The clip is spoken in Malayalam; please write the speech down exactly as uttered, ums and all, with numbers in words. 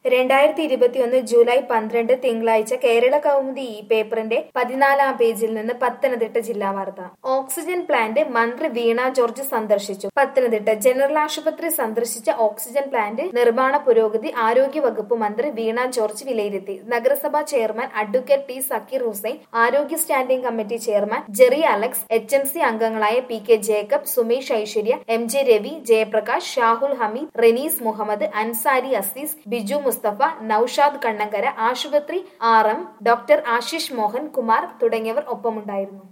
രണ്ടായിരത്തി ഇരുപത്തിയൊന്ന് ജൂലൈ പന്ത്രണ്ട് തിങ്കളാഴ്ച കേരള കൗമുദി ഈ പേപ്പറിന്റെ പതിനാലാം പേജിൽ നിന്ന് പത്തനംതിട്ട ജില്ലാ വാർത്ത. ഓക്സിജൻ പ്ലാന്റ് മന്ത്രി വീണ ജോർജ് സന്ദർശിച്ചു. പത്തനംതിട്ട ജനറൽ ആശുപത്രി സന്ദർശിച്ച ഓക്സിജൻ പ്ലാന്റ് നിർമ്മാണ പുരോഗതി ആരോഗ്യ വകുപ്പ് മന്ത്രി വീണ ജോർജ് വിലയിരുത്തി. നഗരസഭാ chairman advocate T Zakir Hussain, ആരോഗ്യ standing committee chairman Jerry Alex, H M C അംഗങ്ങളായ P K Jacob, Sumesh Aishwarya, M J Ravi, Jayaprakash, Shahul Hameed, Renees Muhammad, Ansari Azeez, Biju Musthafa, Noushad Kannankara, ആശുപത്രി R M doctor Ashish Mohan Kumar തുടങ്ങിയവർ ഒപ്പമുണ്ടായിരുന്നു.